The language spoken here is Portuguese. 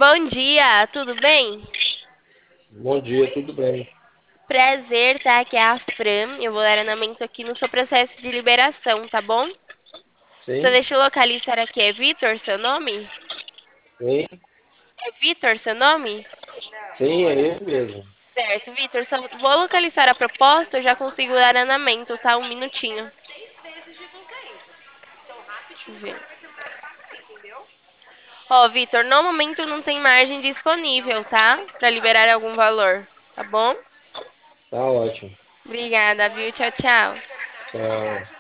Bom dia, tudo bem? Bom dia, tudo bem? Prazer, tá? Aqui é a Fran. Eu vou dar andamento aqui no seu processo de liberação, tá bom? Só Sim, deixa eu localizar aqui. É Vitor seu nome? sim, É Vitor seu nome? sim, é ele mesmo. Certo, Vitor. Só vou localizar a proposta, eu já consigo dar andamento, tá? Um minutinho. Deixa eu ver. Ó, Vitor, no momento não tem margem disponível, tá? Pra liberar algum valor, tá bom? Tá ótimo. Obrigada, viu? Tchau, tchau. Tchau.